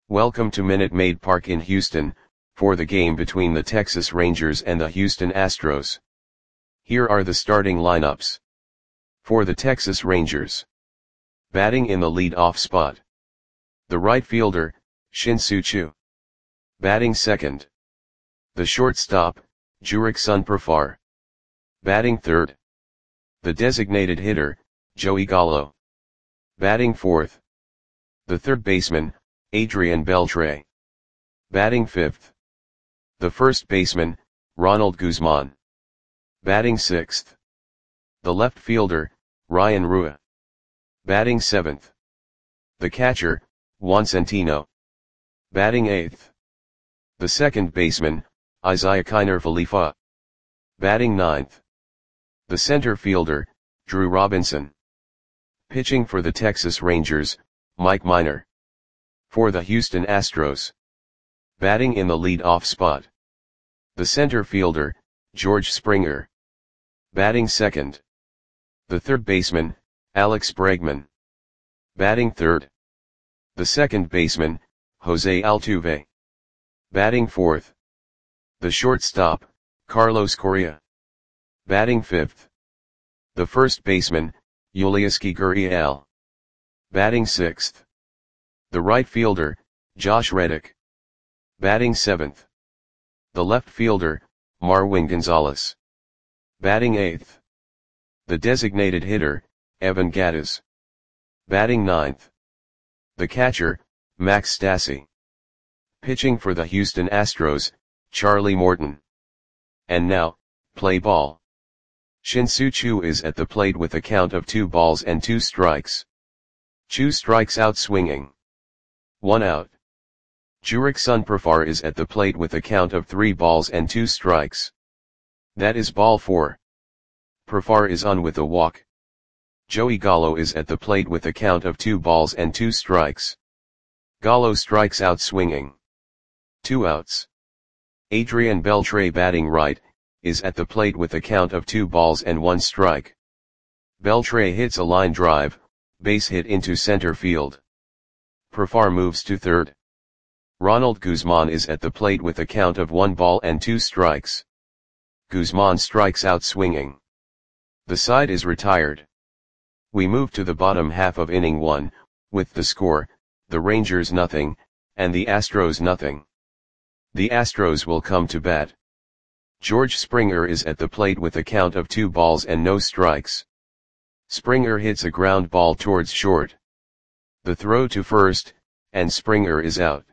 Welcome to Minute Maid Park in Houston, for the game between the Texas Rangers and the Houston Astros. Here are the starting lineups. For the Texas Rangers. Batting in the lead-off spot. The right fielder, Shin-Soo Choo. Batting second. The shortstop, Jurickson Profar. Batting third. The designated hitter, Joey Gallo. Batting fourth. The third baseman, Adrian Beltre. Batting fifth. The first baseman, Ronald Guzman. Batting sixth. The left fielder, Ryan Rua. Batting seventh. The catcher, Juan Centeno. Batting eighth. The second baseman, Isiah Kiner Falefa. Batting ninth. The center fielder, Drew Robinson. Pitching for the Texas Rangers, Mike Minor. For the Houston Astros. Batting in the lead-off spot. The center fielder, George Springer. Batting second. The third baseman, Alex Bregman. Batting third. The second baseman, Jose Altuve. Batting fourth. The shortstop, Carlos Correa. Batting fifth. The first baseman, Yulieski Gurriel. Batting sixth. The right fielder, Josh Reddick. Batting seventh. The left fielder, Marwin Gonzalez. Batting eighth. The designated hitter, Evan Gattis. Batting ninth. The catcher, Max Stassi. Pitching for the Houston Astros, Charlie Morton. And now, play ball. Shin-Soo Choo is at the plate with a count of 2-2. Choo strikes out swinging. 1 out. Jurickson Profar is at the plate with a count of 3-2. That is ball 4. Profar is on with a walk. Joey Gallo is at the plate with a count of 2-2. Gallo strikes out swinging. 2 outs. Adrian Beltre batting right, is at the plate with a count of 2-1. Beltre hits a line drive, base hit into center field. Profar moves to third. Ronald Guzman is at the plate with a count of 1-2. Guzman strikes out swinging. The side is retired. We move to the bottom half of inning 1, with the score, the Rangers nothing, and the Astros nothing. The Astros will come to bat. George Springer is at the plate with a count of 2-0. Springer hits a ground ball towards short. The throw to first, and Springer is out.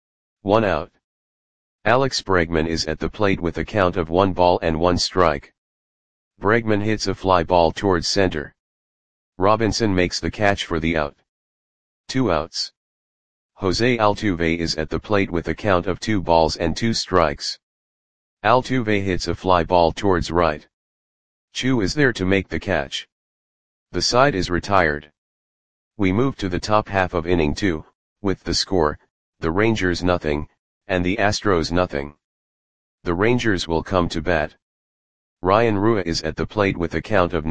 1 out. Alex Bregman is at the plate with a count of 1-1. Bregman hits a fly ball towards center. Robinson makes the catch for the out. 2 outs. Jose Altuve is at the plate with a count of 2-2. Altuve hits a fly ball towards right. Choo is there to make the catch. The side is retired. We move to the top half of inning 2, with the score, the Rangers nothing, and the Astros nothing. The Rangers will come to bat. Ryan Rua is at the plate with a count of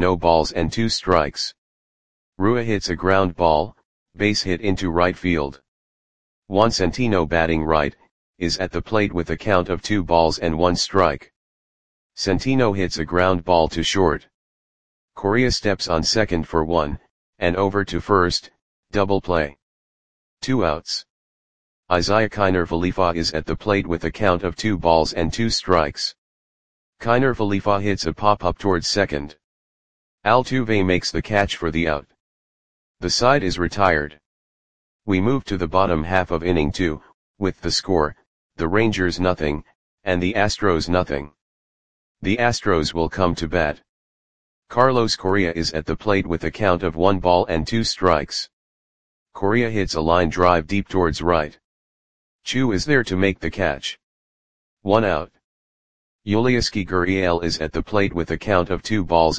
0-2. Rua hits a ground ball, base hit into right field. Juan Centeno batting right, is at the plate with a count of 2-1. Centeno hits a ground ball to short. Correa steps on second for 1, and over to first, double play. 2 outs. Isiah Kiner Falefa is at the plate with a count of 2-2. Kiner Falefa hits a pop-up towards second. Altuve makes the catch for the out. The side is retired. We move to the bottom half of inning 2, with the score, the Rangers nothing, and the Astros nothing. The Astros will come to bat. Carlos Correa is at the plate with a count of 1-2. Correa hits a line drive deep towards right. Choo is there to make the catch. 1 out. Yulieski Gurriel is at the plate with a count of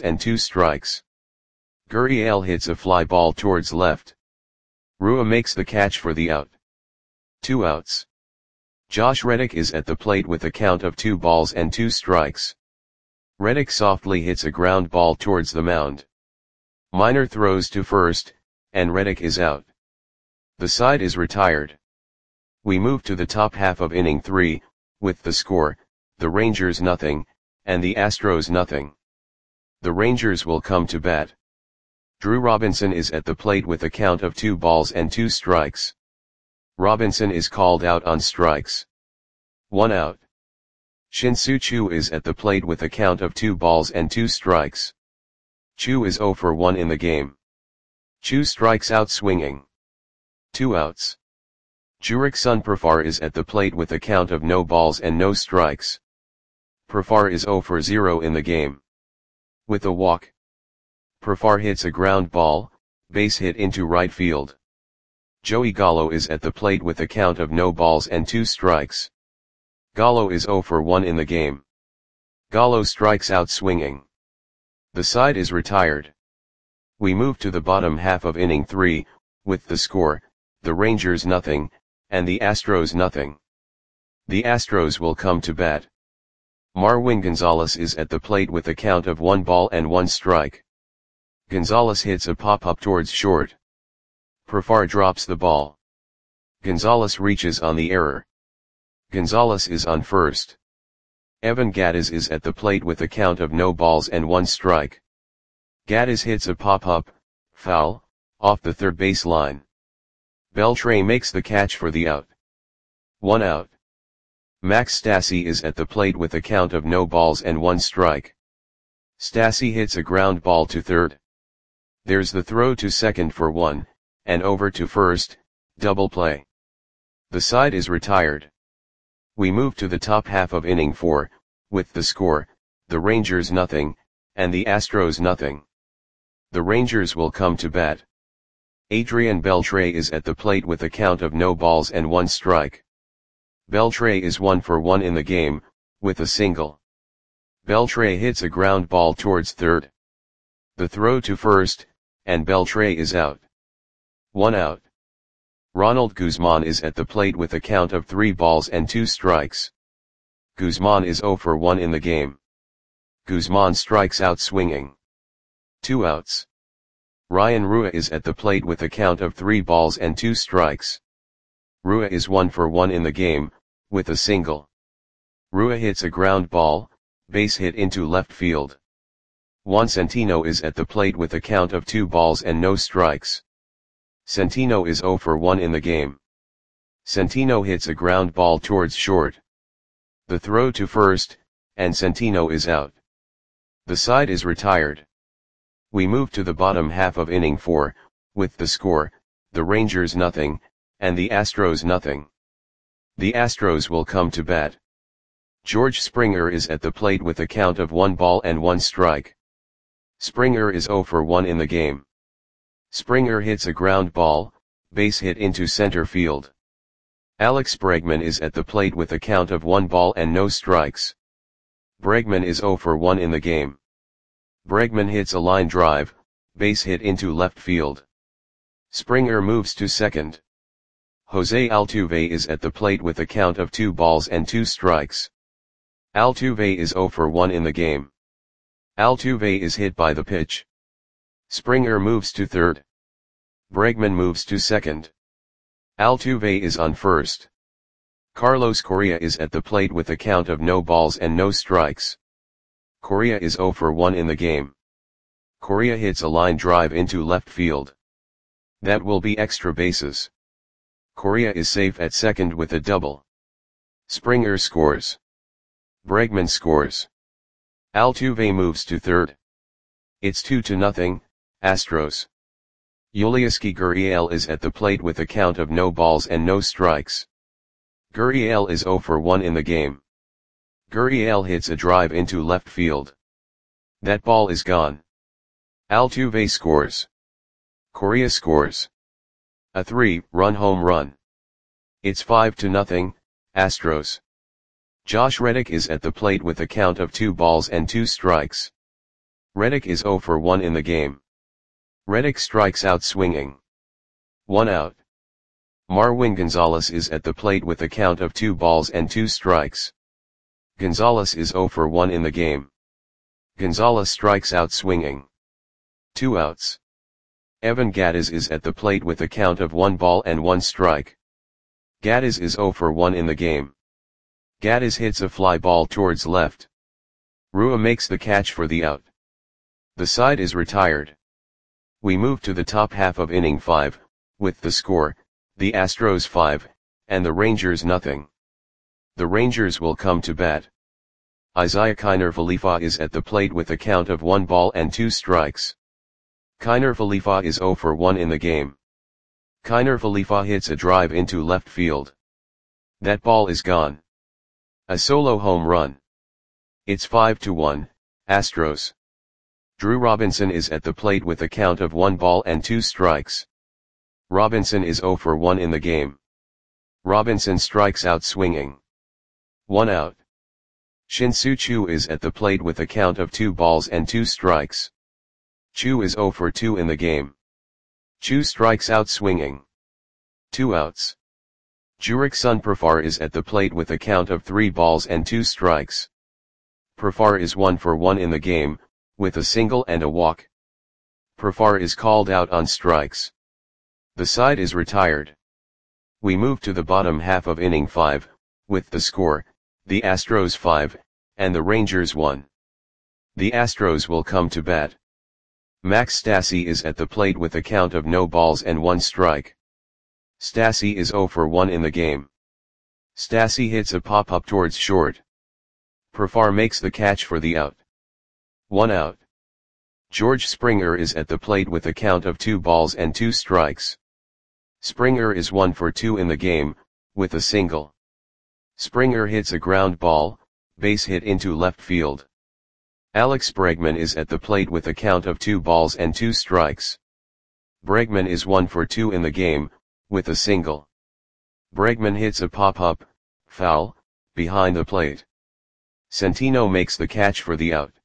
2-2. Gurriel hits a fly ball towards left. Rua makes the catch for the out. 2 outs. Josh Reddick is at the plate with a count of 2-2. Reddick softly hits a ground ball towards the mound. Minor throws to first, and Reddick is out. The side is retired. We move to the top half of inning 3, with the score, the Rangers nothing, and the Astros nothing. The Rangers will come to bat. Drew Robinson is at the plate with a count of 2 balls and 2 strikes. Robinson is called out on strikes. 1 out. Shin-Soo Choo is at the plate with a count of 2 balls and 2 strikes. Choo is 0 for 1 in the game. Choo strikes out swinging. 2 outs. Jurickson Profar is at the plate with a count of no balls and no strikes. Profar is 0 for 0 in the game. With a walk. Profar hits a ground ball, base hit into right field. Joey Gallo is at the plate with a count of no balls and 2 strikes. Gallo is 0 for 1 in the game. Gallo strikes out swinging. The side is retired. We move to the bottom half of inning 3, with the score, the Rangers nothing, and the Astros nothing. The Astros will come to bat. Marwin Gonzalez is at the plate with a count of 1 ball and 1 strike. Gonzalez hits a pop-up towards short. Profar drops the ball. Gonzalez reaches on the error. Gonzalez is on first. Evan Gattis is at the plate with a count of no balls and 1 strike. Gattis hits a pop-up, foul, off the third base line. Beltre makes the catch for the out. 1 out. Max Stassi is at the plate with a count of no balls and 1 strike. Stassi hits a ground ball to third. There's the throw to second for 1, and over to first, double play. The side is retired. We move to the top half of inning 4, with the score, the Rangers nothing, and the Astros nothing. The Rangers will come to bat. Adrian Beltre is at the plate with a count of no balls and 1 strike. Beltre is 1 for 1 in the game, with a single. Beltre hits a ground ball towards third. The throw to first, and Beltre is out. 1 out. Ronald Guzman is at the plate with a count of 3 balls and 2 strikes. Guzman is 0 for 1 in the game. Guzman strikes out swinging. 2 outs. Ryan Rua is at the plate with a count of 3 balls and 2 strikes. Rua is 1 for 1 in the game, with a single. Rua hits a ground ball, base hit into left field. Juan Centino is at the plate with a count of 2 balls and no strikes. Centino is 0 for 1 in the game. Centino hits a ground ball towards short. The throw to first, and Centino is out. The side is retired. We move to the bottom half of inning 4, with the score, the Rangers nothing, and the Astros nothing. The Astros will come to bat. George Springer is at the plate with a count of 1 ball and 1 strike. Springer is 0 for 1 in the game. Springer hits a ground ball, base hit into center field. Alex Bregman is at the plate with a count of 1 ball and no strikes. Bregman is 0 for 1 in the game. Bregman hits a line drive, base hit into left field. Springer moves to second. Jose Altuve is at the plate with a count of 2 balls and 2 strikes. Altuve is 0 for 1 in the game. Altuve is hit by the pitch. Springer moves to third. Bregman moves to second. Altuve is on first. Carlos Correa is at the plate with a count of no balls and no strikes. Correa is 0 for 1 in the game. Correa hits a line drive into left field. That will be extra bases. Correa is safe at second with a double. Springer scores. Bregman scores. Altuve moves to third. It's 2-0, Astros. Yulieski Gurriel is at the plate with a count of no balls and no strikes. Gurriel is 0 for 1 in the game. Gurriel hits a drive into left field. That ball is gone. Altuve scores. Correa scores. A 3-run home run. It's 5-0, Astros. Josh Reddick is at the plate with a count of 2 balls and 2 strikes. Reddick is 0 for 1 in the game. Reddick strikes out swinging. 1 out. Marwin Gonzalez is at the plate with a count of 2 balls and 2 strikes. Gonzalez is 0 for 1 in the game. Gonzalez strikes out swinging. 2 outs. Evan Gattis is at the plate with a count of 1 ball and 1 strike. Gaddis is 0 for 1 in the game. Gaddis hits a fly ball towards left. Rua makes the catch for the out. The side is retired. We move to the top half of inning 5, with the score, the Astros 5, and the Rangers nothing. The Rangers will come to bat. Isiah Kiner Falefa is at the plate with a count of 1 ball and 2 strikes. Kiner Falefa is 0 for 1 in the game. Kiner Falefa hits a drive into left field. That ball is gone. A solo home run. It's 5-1, Astros. Drew Robinson is at the plate with a count of 1 ball and 2 strikes. Robinson is 0 for 1 in the game. Robinson strikes out swinging. 1 out. Shin-Soo Choo is at the plate with a count of 2 balls and 2 strikes. Choo is 0 for 2 in the game. Choo strikes out swinging. 2 outs. Jurickson Profar is at the plate with a count of 3 balls and 2 strikes. Profar is 1 for 1 in the game, with a single and a walk. Profar is called out on strikes. The side is retired. We move to the bottom half of inning 5, with the score, the Astros 5, and the Rangers 1. The Astros will come to bat. Max Stassi is at the plate with a count of no balls and 1 strike. Stassi is 0 for 1 in the game. Stassi hits a pop-up towards short. Profar makes the catch for the out. 1 out. George Springer is at the plate with a count of 2 balls and 2 strikes. Springer is 1 for 2 in the game, with a single. Springer hits a ground ball, base hit into left field. Alex Bregman is at the plate with a count of 2 balls and 2 strikes. Bregman is 1 for 2 in the game, with a single. Bregman hits a pop-up, foul, behind the plate. Centino makes the catch for the out.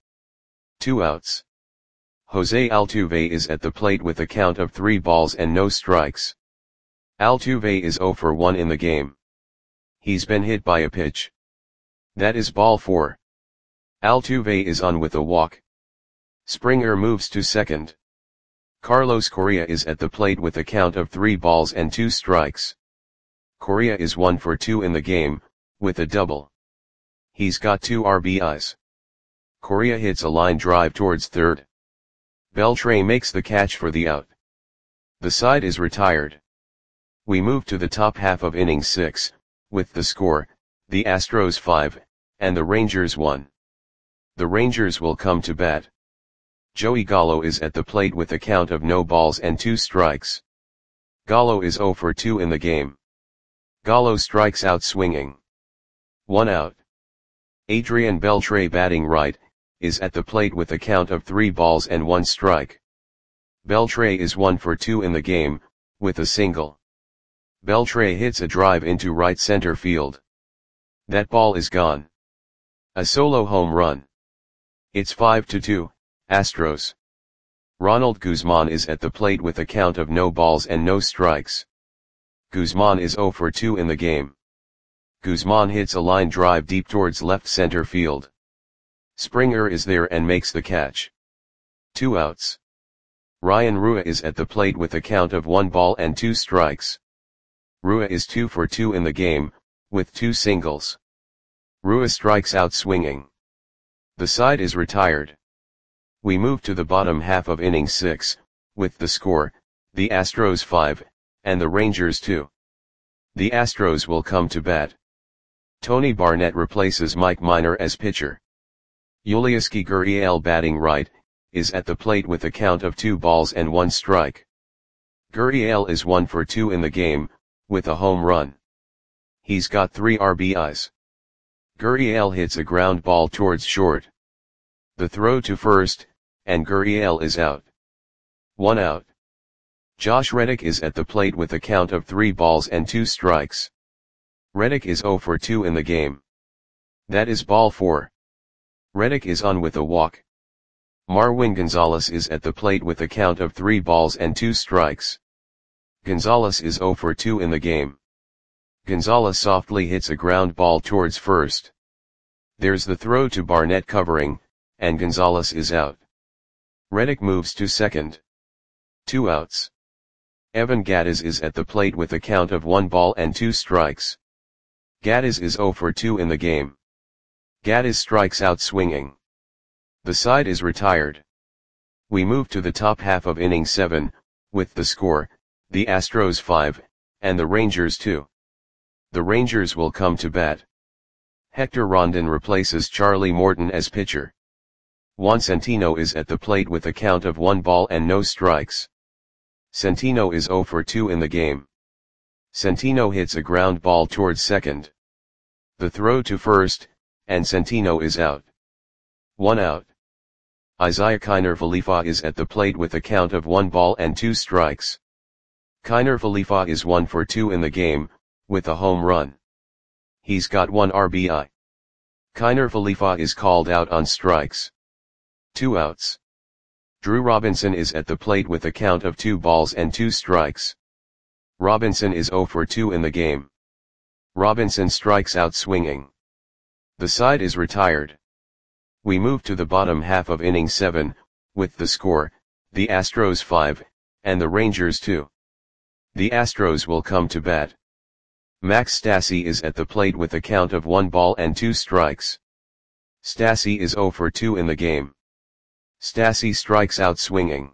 2 outs. Jose Altuve is at the plate with a count of 3 balls and no strikes. Altuve is 0 for 1 in the game. He's been hit by a pitch. That is ball 4. Altuve is on with a walk. Springer moves to second. Carlos Correa is at the plate with a count of 3 balls and 2 strikes. Correa is 1 for 2 in the game, with a double. He's got 2 RBIs. Correa hits a line drive towards third. Beltre makes the catch for the out. The side is retired. We move to the top half of inning 6, with the score, the Astros 5, and the Rangers 1. The Rangers will come to bat. Joey Gallo is at the plate with a count of no balls and 2 strikes. Gallo is 0 for 2 in the game. Gallo strikes out swinging. 1 out. Adrian Beltre, batting right, is at the plate with a count of 3 balls and 1 strike. Beltre is 1 for 2 in the game, with a single. Beltre hits a drive into right center field. That ball is gone. A solo home run. It's 5-2, Astros. Ronald Guzman is at the plate with a count of no balls and no strikes. Guzman is 0 for 2 in the game. Guzman hits a line drive deep towards left center field. Springer is there and makes the catch. 2 outs. Ryan Rua is at the plate with a count of 1 ball and 2 strikes. Rua is 2 for 2 in the game, with 2 singles. Rua strikes out swinging. The side is retired. We move to the bottom half of inning 6, with the score, the Astros 5, and the Rangers 2. The Astros will come to bat. Tony Barnett replaces Mike Minor as pitcher. Yulieski Gurriel, batting right, is at the plate with a count of 2 balls and 1 strike. Gurriel is 1 for 2 in the game, with a home run. He's got 3 RBIs. Gurriel hits a ground ball towards short. The throw to first, and Gurriel is out. 1 out. Josh Reddick is at the plate with a count of 3 balls and 2 strikes. Reddick is 0 for 2 in the game. That is ball 4. Reddick is on with a walk. Marwin Gonzalez is at the plate with a count of 3 balls and 2 strikes. Gonzalez is 0 for 2 in the game. Gonzalez softly hits a ground ball towards first. There's the throw to Barnett covering, and Gonzalez is out. Reddick moves to second. 2 outs. Evan Gattis is at the plate with a count of 1 ball and 2 strikes. Gattis is 0 for 2 in the game. Gattis strikes out swinging. The side is retired. We move to the top half of inning 7, with the score, the Astros 5, and the Rangers 2. The Rangers will come to bat. Hector Rondon replaces Charlie Morton as pitcher. Juan Centino is at the plate with a count of 1 ball and no strikes. Centino is 0 for 2 in the game. Centino hits a ground ball towards second. The throw to first, and Centino is out. 1 out. Isiah Kiner Falefa is at the plate with a count of 1 ball and 2 strikes. Kiner Falefa is 1 for 2 in the game, with a home run. He's got 1 RBI. Kiner Falefa is called out on strikes. 2 outs. Drew Robinson is at the plate with a count of 2 balls and 2 strikes. Robinson is 0 for 2 in the game. Robinson strikes out swinging. The side is retired. We move to the bottom half of inning 7, with the score, the Astros 5, and the Rangers 2. The Astros will come to bat. Max Stassi is at the plate with a count of 1 ball and 2 strikes. Stassi is 0 for 2 in the game. Stassi strikes out swinging.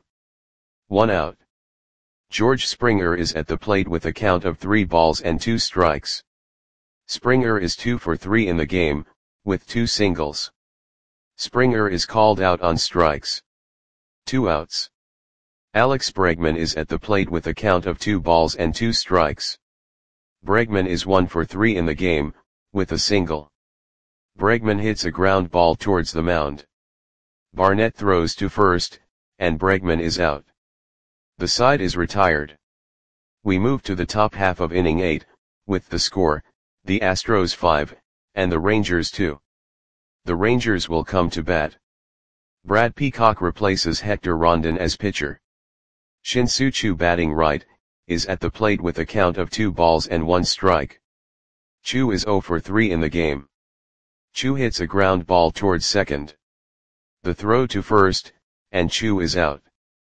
1 out. George Springer is at the plate with a count of 3 balls and 2 strikes. Springer is 2 for 3 in the game, with 2 singles. Springer is called out on strikes. 2 outs. Alex Bregman is at the plate with a count of 2 balls and 2 strikes. Bregman is 1 for 3 in the game, with a single. Bregman hits a ground ball towards the mound. Barnett throws to first, and Bregman is out. The side is retired. We move to the top half of inning 8, with the score, the Astros 5, and the Rangers 2. The Rangers will come to bat. Brad Peacock replaces Hector Rondon as pitcher. Shin-Soo Choo, batting right, is at the plate with a count of 2 balls and 1 strike. Choo is 0 for 3 in the game. Choo hits a ground ball towards second. The throw to first, and Choo is out.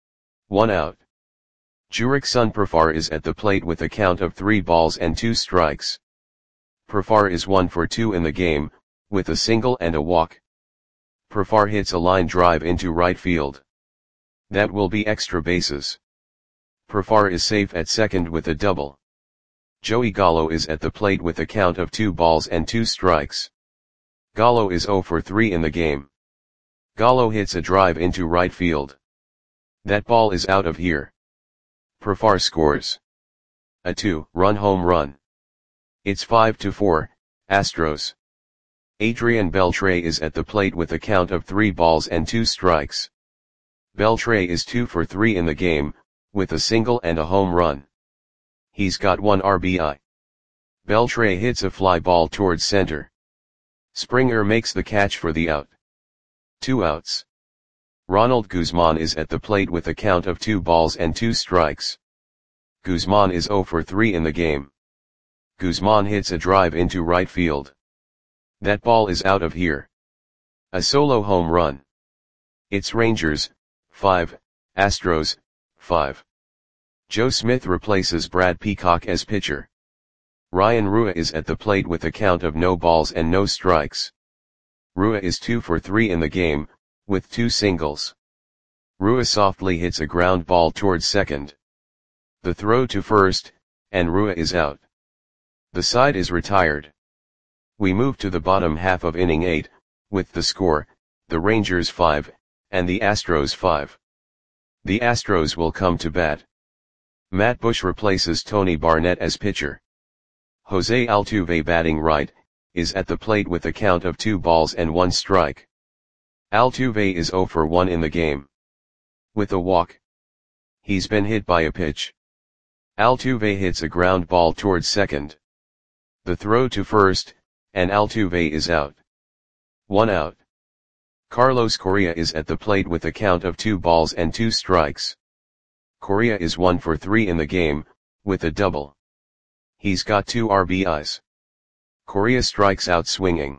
1 out. Jurickson Profar is at the plate with a count of 3 balls and 2 strikes. Profar is 1 for 2 in the game, with a single and a walk. Profar hits a line drive into right field. That will be extra bases. Profar is safe at second with a double. Joey Gallo is at the plate with a count of 2 balls and 2 strikes. Gallo is 0 for 3 in the game. Gallo hits a drive into right field. That ball is out of here. Profar scores a 2-run home run. It's 5-4, Astros. Adrian Beltre is at the plate with a count of 3 balls and 2 strikes. Beltre is 2 for 3 in the game, with a single and a home run. He's got 1 RBI. Beltre hits a fly ball towards center. Springer makes the catch for the out. 2 outs. Ronald Guzman is at the plate with a count of 2 balls and 2 strikes. Guzman is 0 for 3 in the game. Guzman hits a drive into right field. That ball is out of here. A solo home run. It's Rangers 5, Astros 5. Joe Smith replaces Brad Peacock as pitcher. Ryan Rua is at the plate with a count of no balls and no strikes. Rua is 2 for 3 in the game, with 2 singles. Rua softly hits a ground ball towards second. The throw to first, and Rua is out. The side is retired. We move to the bottom half of inning 8, with the score, the Rangers 5, and the Astros 5. The Astros will come to bat. Matt Bush replaces Tony Barnett as pitcher. Jose Altuve, batting right, is at the plate with a count of 2 balls and 1 strike. Altuve is 0 for 1 in the game. With a walk. He's been hit by a pitch. Altuve hits a ground ball towards second. The throw to first, and Altuve is out. 1 out. Carlos Correa is at the plate with a count of 2 balls and 2 strikes. Correa is 1 for 3 in the game, with a double. He's got 2 RBIs. Correa strikes out swinging.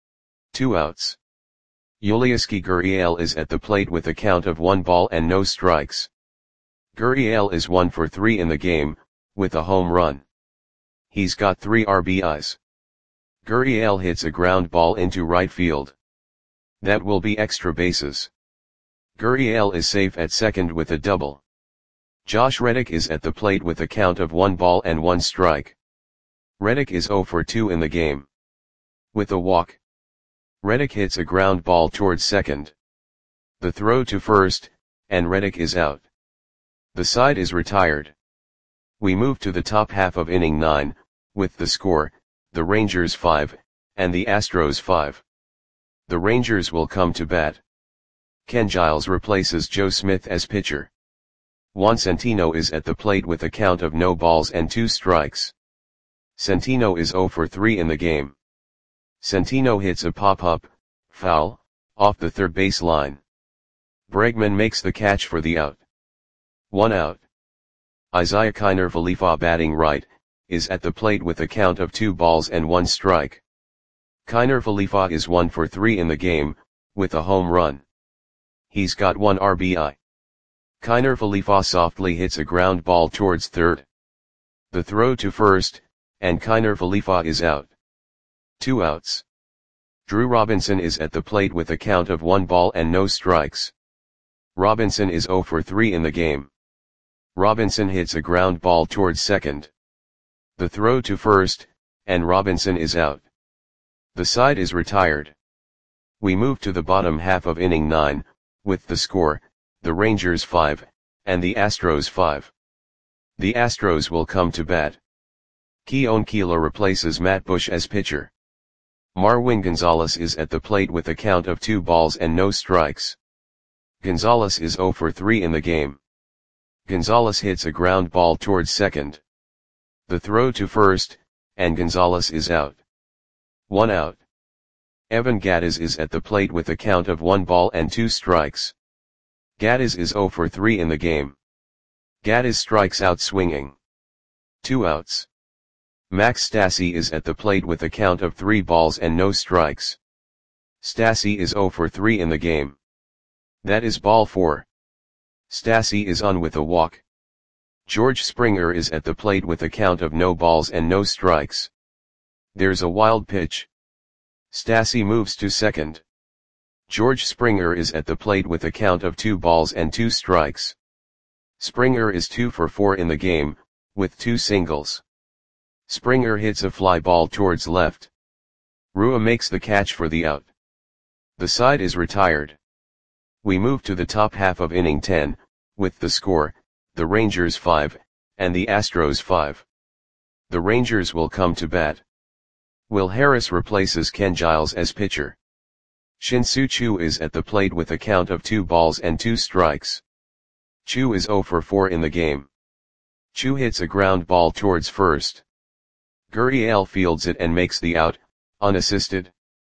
2 outs. Yulieski Gurriel is at the plate with a count of 1 ball and no strikes. Gurriel is 1 for 3 in the game, with a home run. He's got 3 RBIs. Gurriel hits a ground ball into right field. That will be extra bases. Gurriel is safe at second with a double. Josh Reddick is at the plate with a count of 1 ball and 1 strike. Reddick is 0 for 2 in the game. With a walk. Reddick hits a ground ball towards second. The throw to first, and Reddick is out. The side is retired. We move to the top half of inning 9, with the score, the Rangers 5, and the Astros 5. The Rangers will come to bat. Ken Giles replaces Joe Smith as pitcher. Juan Centino is at the plate with a count of no balls and 2 strikes. Centino is 0 for 3 in the game. Centino hits a pop-up, foul, off the third base line. Bregman makes the catch for the out. 1 out. Isiah Kiner-Falefa, batting right, is at the plate with a count of 2 balls and 1 strike. Kiner-Falefa is 1 for 3 in the game, with a home run. He's got 1 RBI. Kiner-Falefa softly hits a ground ball towards third. The throw to first, and Kiner-Falefa is out. 2 outs. Drew Robinson is at the plate with a count of 1 ball and no strikes. Robinson is 0 for 3 in the game. Robinson hits a ground ball towards second. The throw to first, and Robinson is out. The side is retired. We move to the bottom half of inning 9, with the score, the Rangers 5, and the Astros 5. The Astros will come to bat. Keone Kela replaces Matt Bush as pitcher. Marwin Gonzalez is at the plate with a count of 2 balls and no strikes. Gonzalez is 0 for 3 in the game. Gonzalez hits a ground ball towards second. The throw to first, and Gonzalez is out. 1 out. Evan Gattis is at the plate with a count of 1 ball and 2 strikes. Gattis is 0 for 3 in the game. Gattis strikes out swinging. 2 outs. Max Stassi is at the plate with a count of 3 balls and no strikes. Stassi is 0 for 3 in the game. That is ball 4. Stassi is on with a walk. George Springer is at the plate with a count of no balls and no strikes. There's a wild pitch. Stassi moves to second. George Springer is at the plate with a count of 2 balls and 2 strikes. Springer is 2 for 4 in the game, with 2 singles. Springer hits a fly ball towards left. Rua makes the catch for the out. The side is retired. We move to the top half of inning 10, with the score, the Rangers 5, and the Astros 5. The Rangers will come to bat. Will Harris replaces Ken Giles as pitcher. Shin-Soo Choo is at the plate with a count of 2 balls and 2 strikes. Choo is 0 for 4 in the game. Choo hits a ground ball towards first. Gurriel fields it and makes the out, unassisted.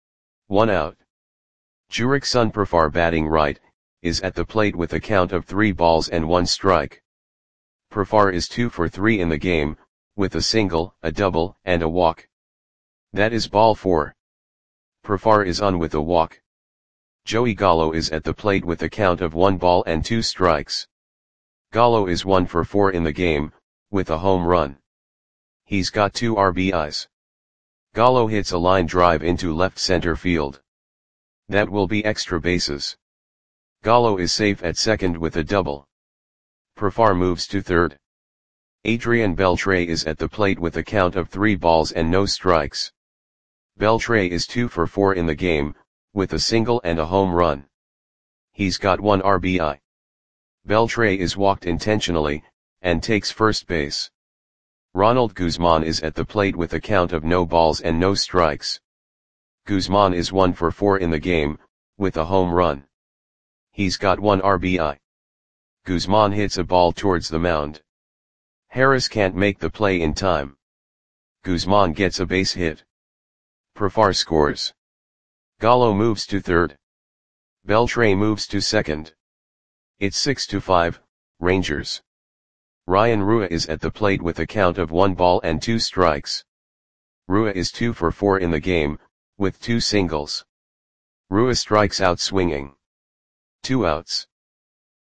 1 out. Jurickson Profar, batting right, is at the plate with a count of 3 balls and 1 strike. Profar is 2 for 3 in the game, with a single, a double, and a walk. That is ball 4. Profar is on with a walk. Joey Gallo is at the plate with a count of 1 ball and 2 strikes. Gallo is 1 for 4 in the game, with a home run. He's got 2 RBIs. Gallo hits a line drive into left center field. That will be extra bases. Gallo is safe at second with a double. Profar moves to third. Adrian Beltre is at the plate with a count of 3 balls and no strikes. Beltre is 2 for 4 in the game, with a single and a home run. He's got 1 RBI. Beltre is walked intentionally, and takes first base. Ronald Guzman is at the plate with a count of no balls and no strikes. Guzman is 1 for 4 in the game, with a home run. He's got 1 RBI. Guzman hits a ball towards the mound. Harris can't make the play in time. Guzman gets a base hit. Profar scores. Gallo moves to third. Beltre moves to second. It's 6-5, Rangers. Ryan Rua is at the plate with a count of 1 ball and 2 strikes. Rua is 2 for 4 in the game, with 2 singles. Rua strikes out swinging. 2 outs.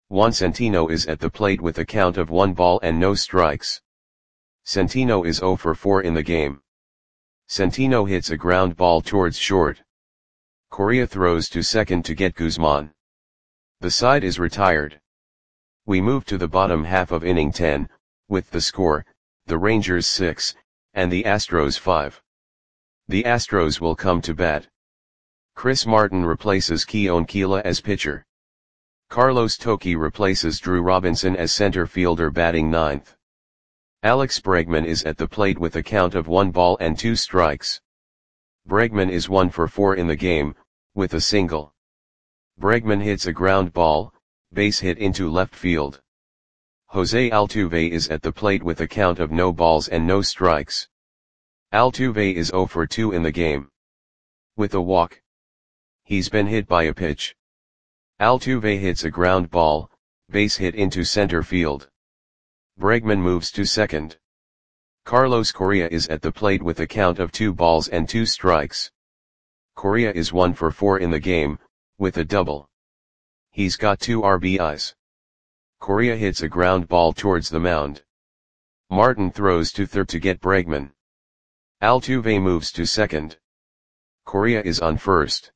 Juan Centino is at the plate with a count of 1 ball and no strikes. Centino is 0 for 4 in the game. Centino hits a ground ball towards short. Correa throws to second to get Guzman. The side is retired. We move to the bottom half of inning 10, with the score, the Rangers 6, and the Astros 5. The Astros will come to bat. Chris Martin replaces Keone Kela as pitcher. Carlos Toki replaces Drew Robinson as center fielder batting ninth. Alex Bregman is at the plate with a count of 1 ball and 2 strikes. Bregman is 1 for 4 in the game, with a single. Bregman hits a ground ball, base hit into left field. Jose Altuve is at the plate with a count of no balls and no strikes. Altuve is 0 for 2 in the game. With a walk. He's been hit by a pitch. Altuve hits a ground ball, base hit into center field. Bregman moves to second. Carlos Correa is at the plate with a count of 2 balls and 2 strikes. Correa is 1 for 4 in the game, with a double. He's got 2 RBIs. Correa hits a ground ball towards the mound. Martin throws to third to get Bregman. Altuve moves to second. Correa is on first.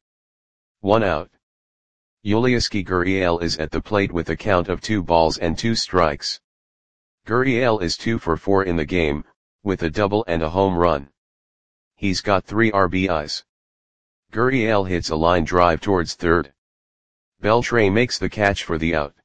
1 out. Yulieski Gurriel is at the plate with a count of 2 balls and 2 strikes. Gurriel is 2 for 4 in the game, with a double and a home run. He's got 3 RBIs. Gurriel hits a line drive towards third. Beltre makes the catch for the out.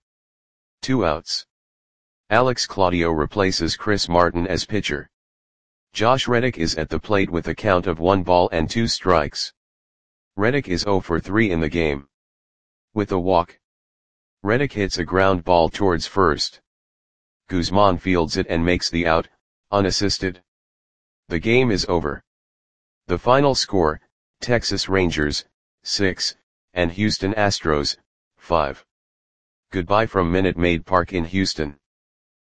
2 outs. Alex Claudio replaces Chris Martin as pitcher. Josh Reddick is at the plate with a count of 1 ball and 2 strikes. Reddick is 0 for 3 in the game. With a walk. Reddick hits a ground ball towards first. Guzman fields it and makes the out, unassisted. The game is over. The final score, Texas Rangers, 6, and Houston Astros, 5. Goodbye from Minute Maid Park in Houston.